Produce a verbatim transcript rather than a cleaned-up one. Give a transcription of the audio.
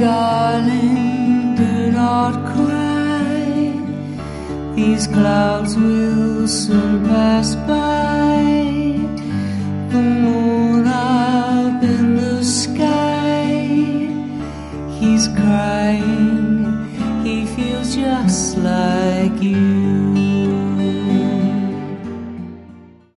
darling, do not cry. These clouds will soon pass by. The moon up in the sky. He's crying, he feels just like you.